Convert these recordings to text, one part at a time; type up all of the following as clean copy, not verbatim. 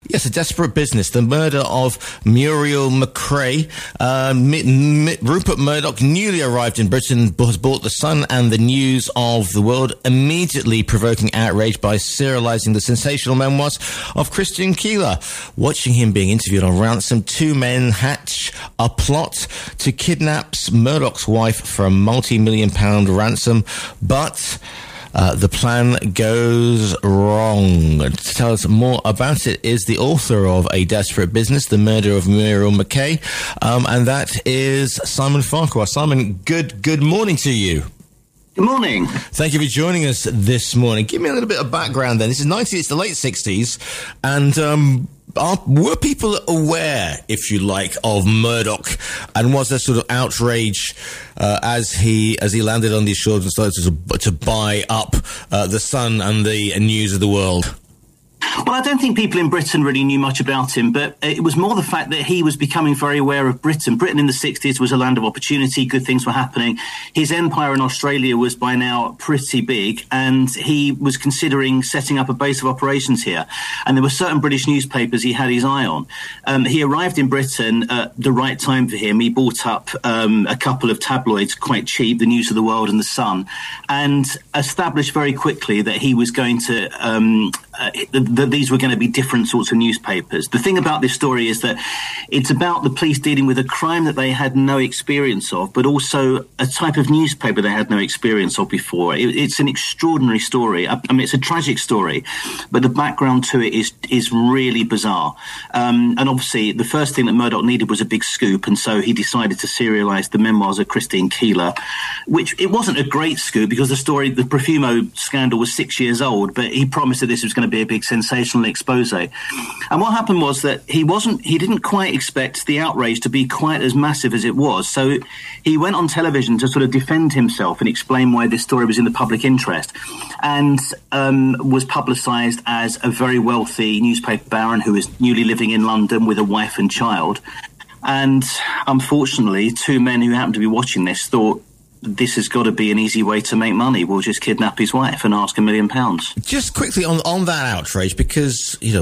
Yes, a desperate business. The murder of Muriel McRae. Rupert Murdoch, newly arrived in Britain, has bought the Sun and the News of the World, immediately provoking outrage by serialising the sensational memoirs of Christian Keeler. Watching him being interviewed on ransom, two men hatch a plot to kidnap Murdoch's wife for a multi-million-pound ransom, but the plan goes wrong. To tell us more about it is the author of A Desperate Business, The Murder of Muriel McRae, and that is Simon Farquhar. Simon, good morning to you. Good morning. Thank you for joining us this morning. Give me a little bit of background then. It's the late 60s, and were people aware, if you like, of Murdoch, and was there sort of outrage as he landed on these shores and started to buy up the Sun and the News of the World? Well, I don't think people in Britain really knew much about him, but it was more the fact that he was becoming very aware of Britain. Britain in the 60s was a land of opportunity, good things were happening. His empire in Australia was by now pretty big, and he was considering setting up a base of operations here. And there were certain British newspapers he had his eye on. He arrived in Britain at the right time for him. He bought up a couple of tabloids quite cheap, the News of the World and the Sun, and established very quickly that he was going to that these were going to be different sorts of newspapers. The thing about this story is that it's about the police dealing with a crime that they had no experience of, but also a type of newspaper they had no experience of before. It's an extraordinary story. I mean, it's a tragic story, but the background to it is really bizarre. And obviously, the first thing that Murdoch needed was a big scoop, and so he decided to serialise the memoirs of Christine Keeler, which it wasn't a great scoop because the Profumo scandal was 6 years old, but he promised that this was going to be a big sensational expose. And what happened was that he didn't quite expect the outrage to be quite as massive as it was. So he went on television to sort of defend himself and explain why this story was in the public interest, and was publicised as a very wealthy newspaper baron who was newly living in London with a wife and child. And unfortunately, two men who happened to be watching this thought, this has got to be an easy way to make money. We'll just kidnap his wife and ask £1 million. Just quickly on that outrage, because we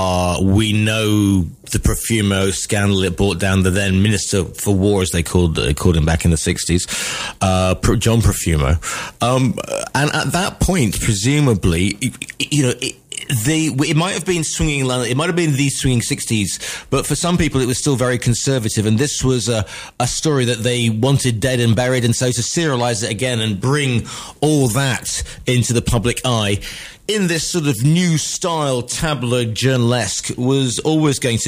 know the Profumo scandal. It brought down the then Minister for War, as they called him back in the 60s, John Profumo, and at that point, presumably, it might have been swinging London, it might have been the swinging 60s, but for some people it was still very conservative, and this was a story that they wanted dead and buried, and so to serialise it again and bring all that into the public eye in this sort of new style tabloid journalesque was always going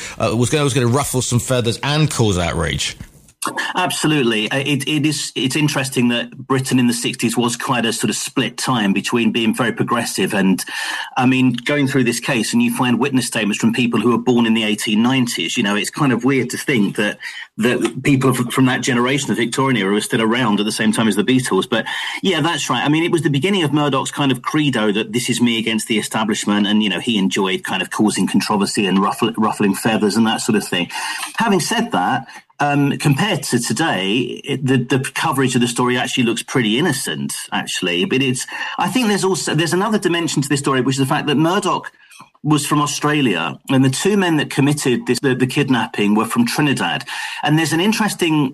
to ruffle some feathers and cause outrage. Absolutely. It's interesting that Britain in the 60s was quite a sort of split time between being very progressive and, I mean, going through this case and you find witness statements from people who were born in the 1890s. It's kind of weird to think that people from that generation, the Victorian era, are still around at the same time as the Beatles. But yeah, that's right. I mean, it was the beginning of Murdoch's kind of credo that this is me against the establishment. And, he enjoyed kind of causing controversy and ruffling feathers and that sort of thing. Having said that, compared to today, the coverage of the story actually looks pretty innocent, actually. But I think there's another dimension to this story, which is the fact that Murdoch was from Australia, and the two men that committed the kidnapping were from Trinidad. And there's an interesting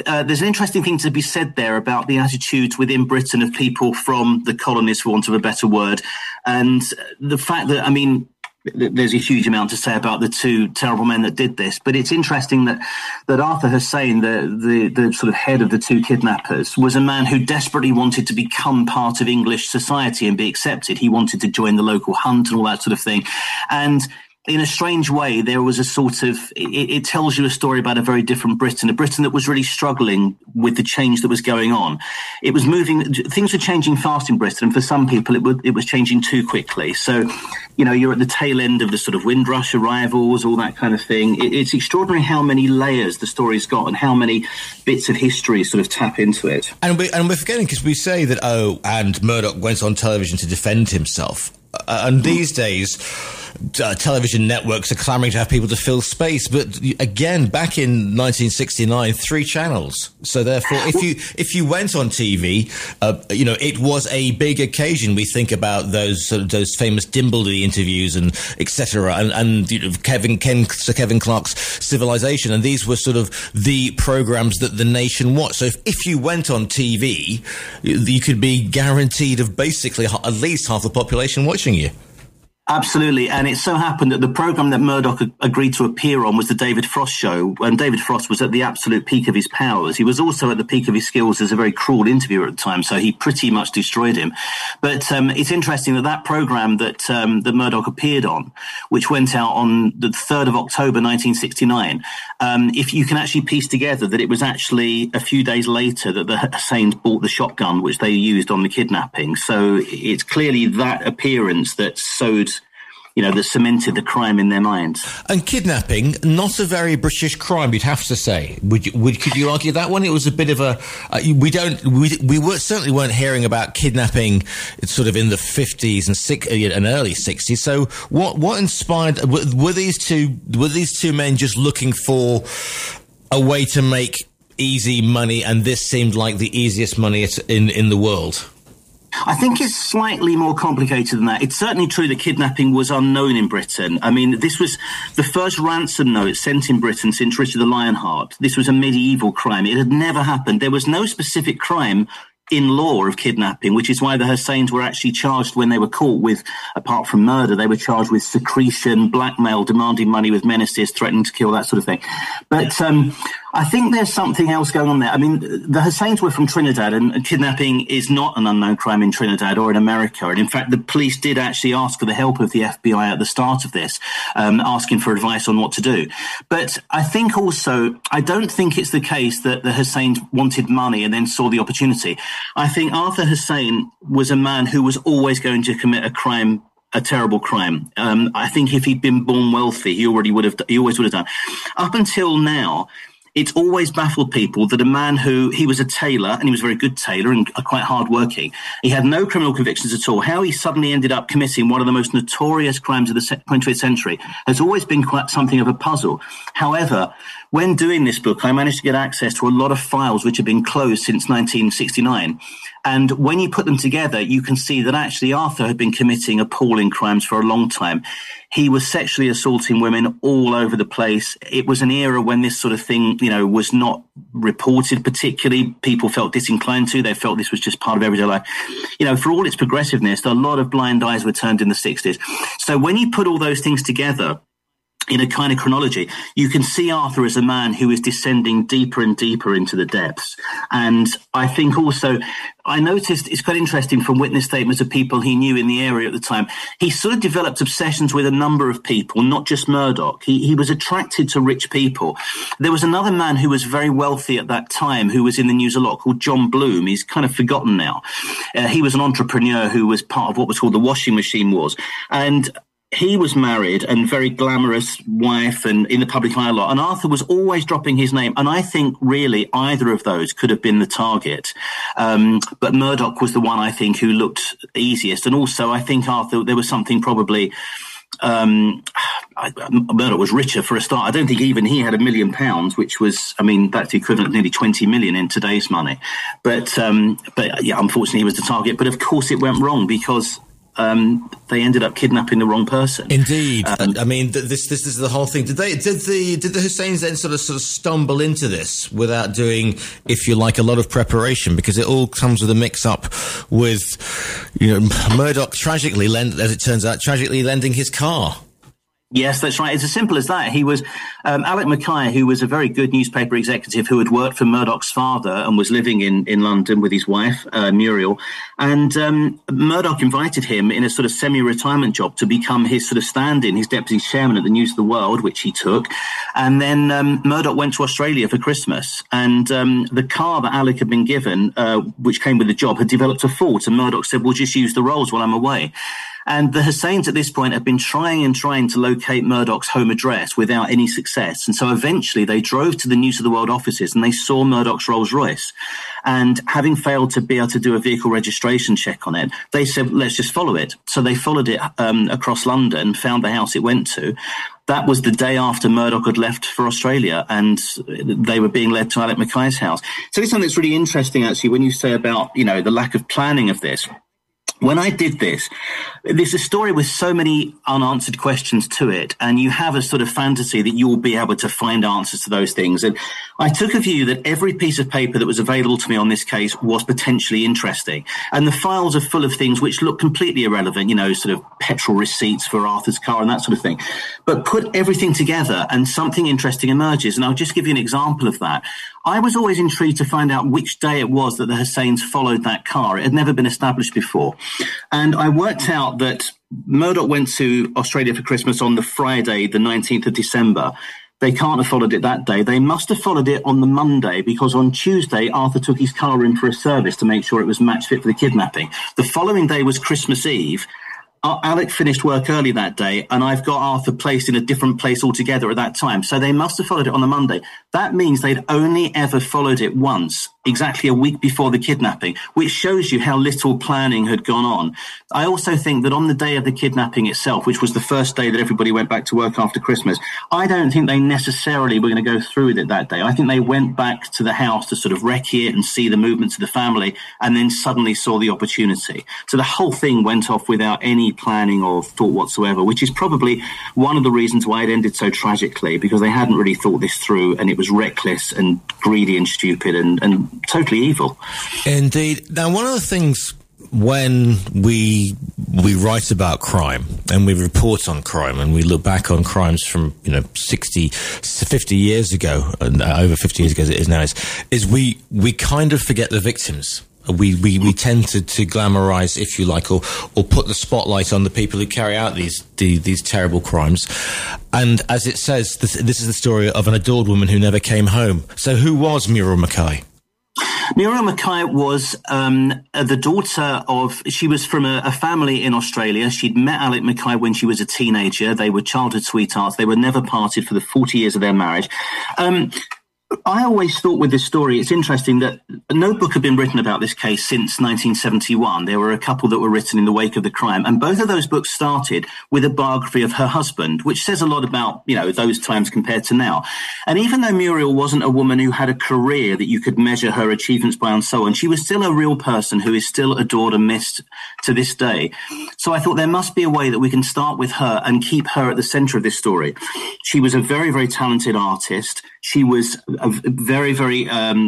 thing to be said there about the attitudes within Britain of people from the colonies, for want of a better word, and the fact that, I mean, there's a huge amount to say about the two terrible men that did this, but it's interesting that Arthur Hussein, the sort of head of the two kidnappers, was a man who desperately wanted to become part of English society and be accepted. He wanted to join the local hunt and all that sort of thing. And in a strange way, there was a sort of, it tells you a story about a very different Britain, a Britain that was really struggling with the change that was going on. It was things were changing fast in Britain, and for some people it was changing too quickly. So, you're at the tail end of the sort of Windrush arrivals, all that kind of thing. It's extraordinary how many layers the story's got and how many bits of history sort of tap into it. And we're forgetting, because we say that, and Murdoch went on television to defend himself. And these days, television networks are clamoring to have people to fill space. But again, back in 1969, 3 channels. So therefore, if you went on TV, it was a big occasion. We think about those famous Dimbleby interviews and etc. And Sir Kevin Clarke's Civilization, and these were sort of the programs that the nation watched. So if you went on TV, you could be guaranteed of basically at least half the population watching you. Absolutely. And it so happened that the program that Murdoch agreed to appear on was the David Frost Show, when David Frost was at the absolute peak of his powers. He was also at the peak of his skills as a very cruel interviewer at the time, so he pretty much destroyed him. But it's interesting that program that Murdoch appeared on, which went out on the 3rd of October 1969, if you can actually piece together that it was actually a few days later that the Husseins bought the shotgun which they used on the kidnapping. So it's clearly that appearance that sowed, that cemented the crime in their minds. And kidnapping, not a very British crime, you'd have to say. Could you argue that one? It was a bit of a. We certainly weren't hearing about kidnapping sort of in the 50s and early 60s. So what inspired? Were these two men just looking for a way to make easy money, and this seemed like the easiest money in the world? I think it's slightly more complicated than that. It's certainly true that kidnapping was unknown in Britain. I mean, this was the first ransom note sent in Britain since Richard the Lionheart. This was a medieval crime. It had never happened. There was no specific crime in law of kidnapping, which is why the Husseins were actually charged when they were caught with, apart from murder, they were charged with secretion, blackmail, demanding money with menaces, threatening to kill, that sort of thing. But I think there's something else going on there. I mean, the Husseins were from Trinidad, and kidnapping is not an unknown crime in Trinidad or in America. And in fact, the police did actually ask for the help of the FBI at the start of this, asking for advice on what to do. But I think also, I don't think it's the case that the Husseins wanted money and then saw the opportunity. I think Arthur Hussein was a man who was always going to commit a terrible crime. I think if he'd been born wealthy, he always would have done. Up until now, it's always baffled people that a man he was a tailor, and he was a very good tailor and quite hardworking. He had no criminal convictions at all. How he suddenly ended up committing one of the most notorious crimes of the 20th century has always been quite something of a puzzle. However, when doing this book, I managed to get access to a lot of files which have been closed since 1969. And when you put them together, you can see that actually Arthur had been committing appalling crimes for a long time. He was sexually assaulting women all over the place. It was an era when this sort of thing, was not reported particularly. People felt disinclined to. They felt this was just part of everyday life. For all its progressiveness, a lot of blind eyes were turned in the 60s. So when you put all those things together in a kind of chronology, you can see Arthur as a man who is descending deeper and deeper into the depths. And I think also, I noticed it's quite interesting from witness statements of people he knew in the area at the time. He sort of developed obsessions with a number of people, not just Murdoch. He was attracted to rich people. There was another man who was very wealthy at that time who was in the news a lot, called John Bloom. He's kind of forgotten now. He was an entrepreneur who was part of what was called the washing machine wars. And he was married and very glamorous wife and in the public eye a lot. And Arthur was always dropping his name. And I think really either of those could have been the target. But Murdoch was the one, I think, who looked easiest. And also, I think Arthur, there was something probably, Murdoch was richer for a start. I don't think even he had £1 million, which was, that's the equivalent of nearly 20 million in today's money. But yeah, unfortunately, he was the target. But of course, it went wrong because they ended up kidnapping the wrong person. Indeed. This is the whole thing. Did the Husseins then sort of stumble into this without doing, if you like, a lot of preparation? Because it all comes with a mix-up with, Murdoch tragically, as it turns out, lending his car. Yes, that's right. It's as simple as that. He was Alec Mackay, who was a very good newspaper executive who had worked for Murdoch's father and was living in London with his wife, Muriel. And Murdoch invited him in a sort of semi-retirement job to become his sort of stand-in, his deputy chairman at the News of the World, which he took. And then Murdoch went to Australia for Christmas. And the car that Alec had been given, which came with the job, had developed a fault. And Murdoch said, "We'll just use the Rolls while I'm away." And the Husseins at this point have been trying to locate Murdoch's home address without any success. And so eventually they drove to the News of the World offices and they saw Murdoch's Rolls Royce. And having failed to be able to do a vehicle registration check on it, they said, let's just follow it. So they followed it across London, found the house it went to. That was the day after Murdoch had left for Australia, and they were being led to Alec Mackay's house. So it's something that's really interesting, actually, when you say about, the lack of planning of this. When I did this, there's a story with so many unanswered questions to it, and you have a sort of fantasy that you will be able to find answers to those things. And I took a view that every piece of paper that was available to me on this case was potentially interesting. And the files are full of things which look completely irrelevant, sort of petrol receipts for Arthur's car and that sort of thing. But put everything together and something interesting emerges. And I'll just give you an example of that. I was always intrigued to find out which day it was that the Husseins followed that car. It had never been established before. And I worked out that Murdoch went to Australia for Christmas on the Friday, the 19th of December. They can't have followed it that day. They must have followed it on the Monday, because on Tuesday, Arthur took his car in for a service to make sure it was match fit for the kidnapping. The following day was Christmas Eve. Alec finished work early that day, and I've got Arthur placed in a different place altogether at that time. So they must have followed it on the Monday. That means they'd only ever followed it once, exactly a week before the kidnapping, which shows you how little planning had gone on. I also think that on the day of the kidnapping itself, which was the first day that everybody went back to work after Christmas, I don't think they necessarily were going to go through with it that day. I think they went back to the house to sort of recce it and see the movements of the family, and then suddenly saw the opportunity. So the whole thing went off without any planning or thought whatsoever, which is probably one of the reasons why it ended so tragically, because they hadn't really thought this through, and it was reckless and greedy and stupid and totally evil. Indeed. Now, one of the things when we write about crime and we report on crime and we look back on crimes from 50 years ago, over 50 years ago as it is now, is we kind of forget the victims. We tend to glamorize, if you like, or put the spotlight on the people who carry out these terrible crimes. And as it says, this is the story of an adored woman who never came home. So who was Muriel Mackay? Muriel Mackay was the daughter of, she was from a family in Australia. She'd met Alec Mackay when she was a teenager. They were childhood sweethearts. They were never parted for the 40 years of their marriage. I always thought with this story, it's interesting that no book had been written about this case since 1971. There were a couple that were written in the wake of the crime, and both of those books started with a biography of her husband, which says a lot about, those times compared to now. And even though Muriel wasn't a woman who had a career that you could measure her achievements by and so on, she was still a real person who is still adored and missed to this day. So I thought there must be a way that we can start with her and keep her at the center of this story. She was a very, very talented artist. She was very, very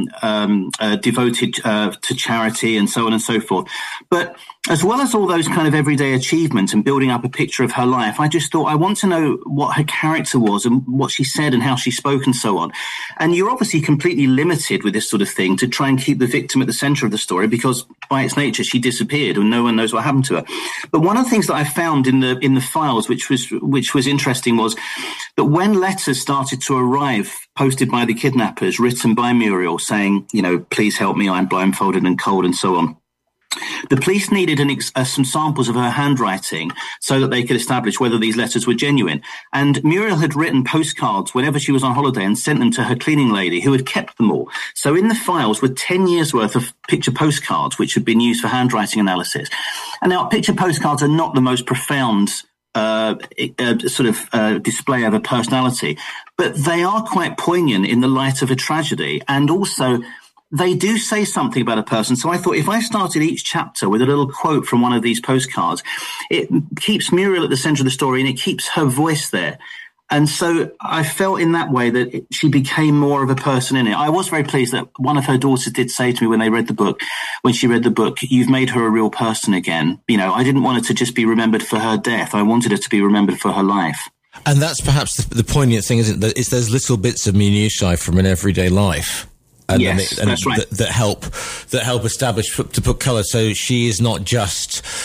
devoted to charity and so on and so forth. But as well as all those kind of everyday achievements and building up a picture of her life, I just thought I want to know what her character was and what she said and how she spoke and so on. And you're obviously completely limited with this sort of thing to try and keep the victim at the center of the story, because by its nature she disappeared and no one knows what happened to her. But one of the things that I found in the files, which was interesting, was that when letters started to arrive posted by the kidnappers, written by Muriel, saying, please help me, I'm blindfolded and cold and so on, the police needed some samples of her handwriting so that they could establish whether these letters were genuine. And Muriel had written postcards whenever she was on holiday and sent them to her cleaning lady, who had kept them all. So in the files were 10 years worth of picture postcards, which had been used for handwriting analysis. And now picture postcards are not the most profound display of a personality, but they are quite poignant in the light of a tragedy, and also they do say something about a person. So I thought if I started each chapter with a little quote from one of these postcards, it keeps Muriel at the center of the story and it keeps her voice there. And so I felt in that way that she became more of a person in it. I was very pleased that one of her daughters did say to me when she read the book, you've made her a real person again. I didn't want her to just be remembered for her death. I wanted her to be remembered for her life. And that's perhaps the poignant thing, isn't it? Is there's little bits of minutiae from an everyday life. And yes, that's right. That help establish, to put colour. So she is not just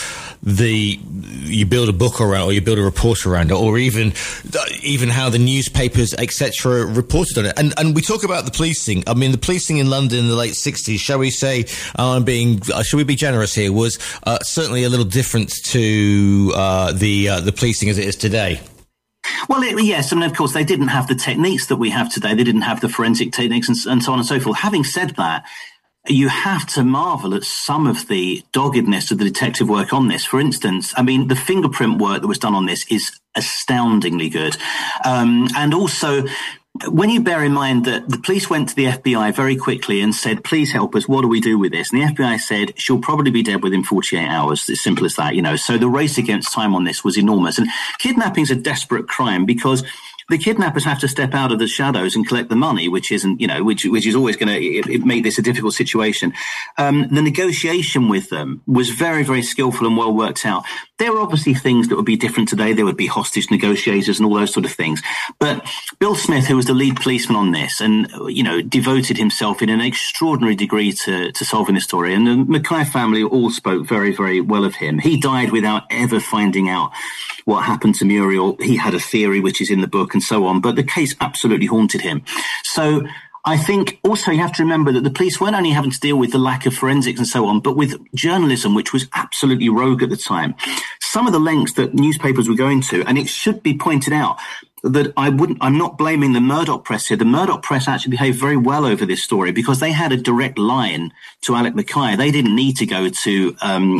you build a book around, or you build a report around it, or even how the newspapers, etc., reported on it. And we talk about the policing. I mean, the policing in London in the late 60s, shall we say, should we be generous here, was certainly a little different to the policing as it is today. Well, yes. I mean, of course, they didn't have the techniques that we have today. They didn't have the forensic techniques and so on and so forth. Having said that, you have to marvel at some of the doggedness of the detective work on this. For instance, I mean, the fingerprint work that was done on this is astoundingly good. And also, when you bear in mind that the police went to the FBI very quickly and said, please help us, what do we do with this? And the FBI said, she'll probably be dead within 48 hours. It's simple as that, So the race against time on this was enormous. And kidnapping is a desperate crime because the kidnappers have to step out of the shadows and collect the money, which isn't, which is always going to make this a difficult situation. The negotiation with them was very, very skillful and well worked out. There are obviously things that would be different today. There would be hostage negotiators and all those sort of things. But Bill Smith, who was the lead policeman on this and, devoted himself in an extraordinary degree to solving this story. And the Mackay family all spoke very, very well of him. He died without ever finding out what happened to Muriel. He had a theory, which is in the book and so on, but the case absolutely haunted him. So I think also you have to remember that the police weren't only having to deal with the lack of forensics and so on, but with journalism, which was absolutely rogue at the time. Some of the lengths that newspapers were going to, and it should be pointed out that I'm not blaming the Murdoch press here. The Murdoch press actually behaved very well over this story because they had a direct line to Alec Mackay. They didn't need to go to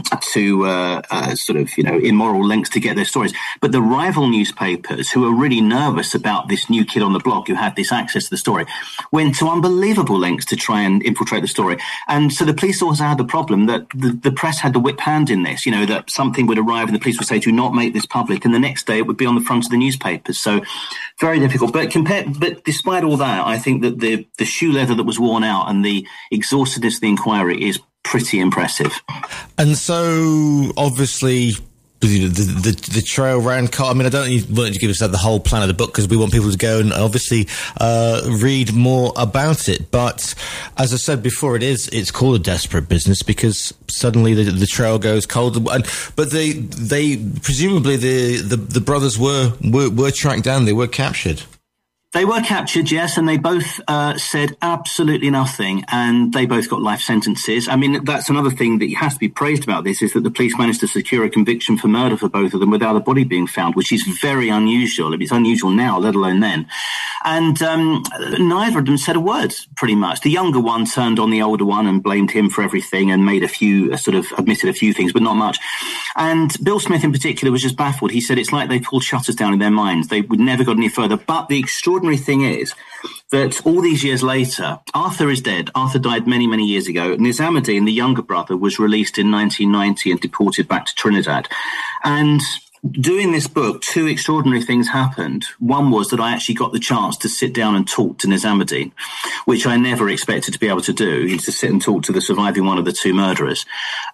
immoral lengths to get their stories. But the rival newspapers, who were really nervous about this new kid on the block who had this access to the story, went to unbelievable lengths to try and infiltrate the story. And so the police also had the problem that the press had the whip hand in this, that something would arrive and the police would say, do not make this public. And the next day it would be on the front of the newspapers. So very difficult. But despite all that, I think that the shoe leather that was worn out and the exhaustiveness of the inquiry is pretty impressive. And so, obviously, the trail ran. I mean, I don't want to give us the whole plan of the book because we want people to go and obviously read more about it. But as I said before, it's called a desperate business because suddenly the trail goes cold. But they presumably the brothers were tracked down. They were captured. They were captured, yes, and they both said absolutely nothing, and they both got life sentences. I mean, that's another thing that has to be praised about this, is that the police managed to secure a conviction for murder for both of them without a body being found, which is very unusual. It's unusual now, let alone then. And neither of them said a word, pretty much. The younger one turned on the older one and blamed him for everything and made admitted a few things, but not much. And Bill Smith in particular was just baffled. He said it's like they pulled shutters down in their minds. They would never got any further. But the extraordinary thing is that all these years later, Arthur is dead. Arthur died many, many years ago. Nizamuddin, the younger brother, was released in 1990 and deported back to Trinidad. And doing this book, two extraordinary things happened. One was that I actually got the chance to sit down and talk to Nizamuddin, which I never expected to be able to do, to sit and talk to the surviving one of the two murderers.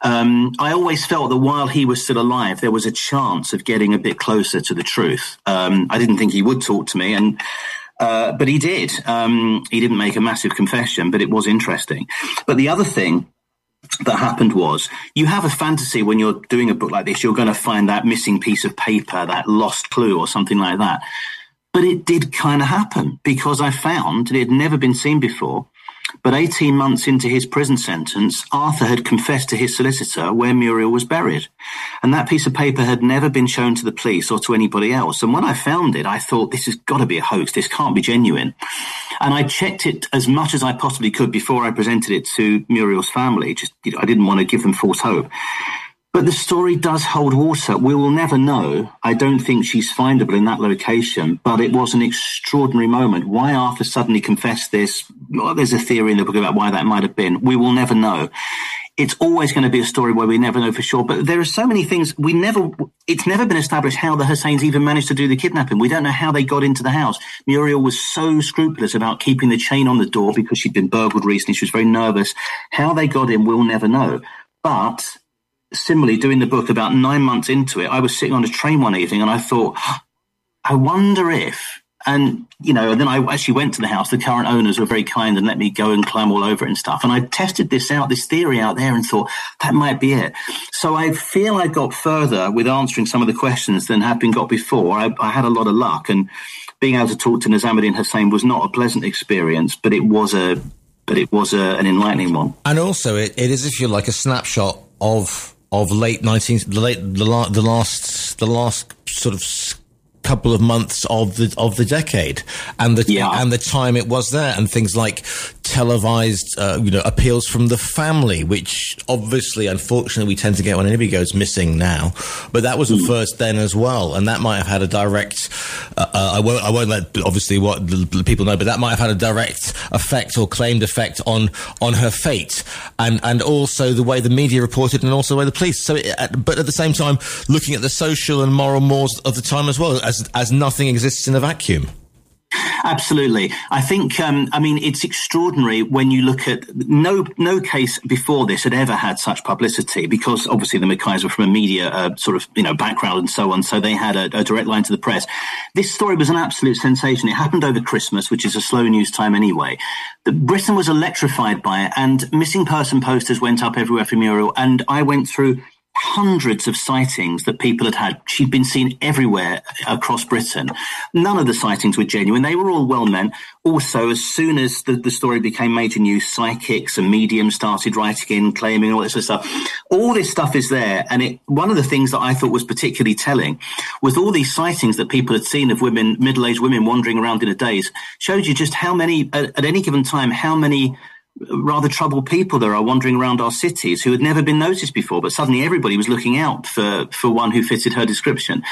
I always felt that while he was still alive, there was a chance of getting a bit closer to the truth. I didn't think he would talk to me, but he did. He didn't make a massive confession, but it was interesting. But the other thing that happened was, you have a fantasy when you're doing a book like this, you're going to find that missing piece of paper, that lost clue or something like that. But it did kind of happen, because I found, it had never been seen before, but 18 months into his prison sentence, Arthur had confessed to his solicitor where Muriel was buried. And that piece of paper had never been shown to the police or to anybody else. And when I found it, I thought, this has got to be a hoax. This can't be genuine. And I checked it as much as I possibly could before I presented it to Muriel's family. I didn't want to give them false hope. But the story does hold water. We will never know. I don't think she's findable in that location, but it was an extraordinary moment. Why Arthur suddenly confessed this, well, there's a theory in the book about why that might have been. We will never know. It's always going to be a story where we never know for sure. But there are so many things it's never been established how the Husseins even managed to do the kidnapping. We don't know how they got into the house. Muriel was so scrupulous about keeping the chain on the door because she'd been burgled recently. She was very nervous. How they got in, we'll never know. But similarly, doing the book about 9 months into it, I was sitting on a train one evening and I thought, I wonder if And, you know, and then I actually went to the house. The current owners were very kind and let me go and climb all over it and stuff. And I tested this theory out there, and thought that might be it. So I feel I got further with answering some of the questions than had been got before. I had a lot of luck, and being able to talk to Nizamuddin Hussain was not a pleasant experience, but it was an enlightening one. And also, it is, if you like, a snapshot of the last sort of couple of months of the decade, and the time it was there, and things like televised appeals from the family, which obviously, unfortunately, we tend to get when anybody goes missing now, but that was a first then as well, and that might have had a direct I won't let obviously what the people know, but that might have had a direct effect or claimed effect on her fate, and also the way the media reported, and also the way the police. So but at the same time, looking at the social and moral mores of the time as well, as nothing exists in a vacuum. Absolutely. I think, it's extraordinary when you look at no case before this had ever had such publicity, because obviously the Mackays were from a media background and so on. So they had a direct line to the press. This story was an absolute sensation. It happened over Christmas, which is a slow news time anyway. Britain was electrified by it, and missing person posters went up everywhere for Muriel. And I went through hundreds of sightings that people had. She'd been seen everywhere across Britain. None of the sightings were genuine. They were all well meant. Also, as soon as the story became major news, psychics and mediums started writing in, claiming all this sort of stuff. All this stuff is there. And one of the things that I thought was particularly telling was all these sightings that people had seen of women, middle-aged women wandering around in a daze, showed you just how many, at any given time, how many rather troubled people there are wandering around our cities who had never been noticed before, but suddenly everybody was looking out for one who fitted her description.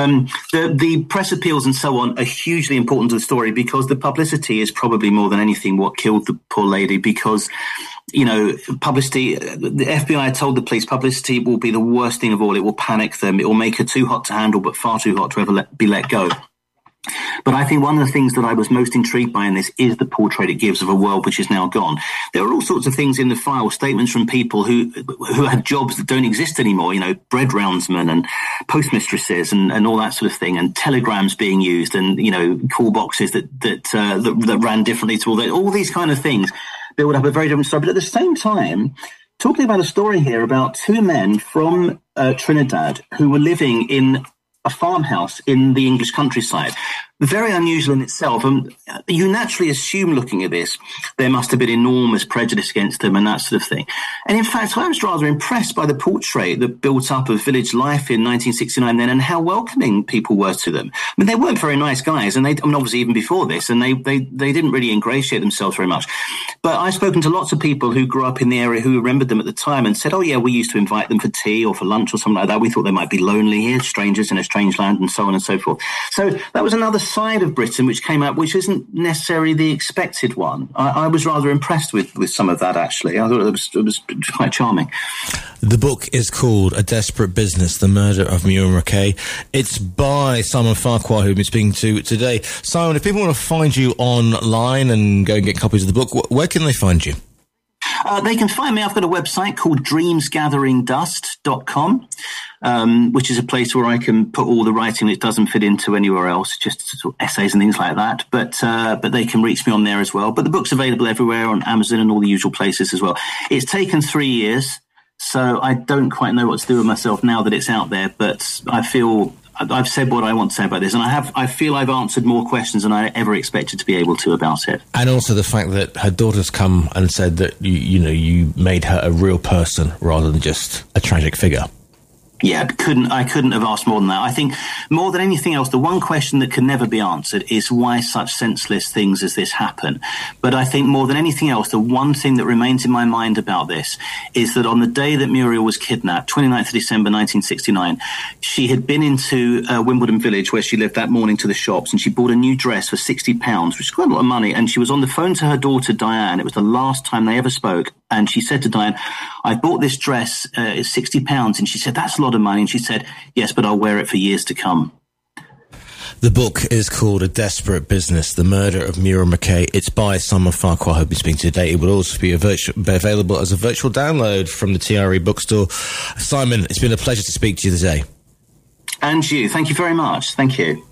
The press appeals and so on are hugely important to the story, because the publicity is probably more than anything what killed the poor lady, because publicity, the FBI told the police publicity will be the worst thing of all. It will panic them. It will make her too hot to handle, but far too hot to ever be let go. But I think one of the things that I was most intrigued by in this is the portrait it gives of a world which is now gone. There are all sorts of things in the file, statements from people who had jobs that don't exist anymore, bread roundsmen and postmistresses and all that sort of thing, and telegrams being used, and, call boxes that ran differently to all these kind of things build up a very different story. But at the same time, talking about a story here about two men from Trinidad who were living in a farmhouse in the English countryside. Very unusual in itself. And you naturally assume, looking at this, there must have been enormous prejudice against them and that sort of thing. And in fact, I was rather impressed by the portrait that built up of village life in 1969 then, and how welcoming people were to them. I mean, they weren't very nice guys, and obviously even before this, and they didn't really ingratiate themselves very much. But I've spoken to lots of people who grew up in the area who remembered them at the time and said, oh yeah, we used to invite them for tea or for lunch or something like that. We thought they might be lonely here, strangers in a strange land, and so on and so forth. So that was another side of Britain which came out, which isn't necessarily the expected one. I was rather impressed with some of that, actually. I thought it was quite charming. The book is called A Desperate Business, The Murder of Muriel McKay. It's by Simon Farquhar, who we've been speaking to today. Simon, if people want to find you online and go and get copies of the book, where can they find you? They can find me. I've got a website called dreamsgatheringdust.com, which is a place where I can put all the writing that doesn't fit into anywhere else, just sort of essays and things like that. But they can reach me on there as well. But the book's available everywhere, on Amazon and all the usual places as well. It's taken 3 years, so I don't quite know what to do with myself now that it's out there. But I feel I've said what I want to say about this, and I feel I've answered more questions than I ever expected to be able to about it. And also the fact that her daughter's come and said that you made her a real person rather than just a tragic figure. Yeah, I couldn't have asked more than that. I think more than anything else, the one question that can never be answered is why such senseless things as this happen. But I think more than anything else, the one thing that remains in my mind about this is that on the day that Muriel was kidnapped, 29th of December 1969, she had been into Wimbledon Village where she lived that morning to the shops, and she bought a new dress for £60, which is quite a lot of money. And she was on the phone to her daughter, Diane. It was the last time they ever spoke. And she said to Diane, I bought this dress, it's £60. And she said, that's a lot of money. And she said, yes, but I'll wear it for years to come. The book is called A Desperate Business, The Murder of Muriel McKay. It's by Simon Farquhar, who we've been speaking to today. It will also be available as a virtual download from the TRE bookstore. Simon, it's been a pleasure to speak to you today. And you. Thank you very much. Thank you.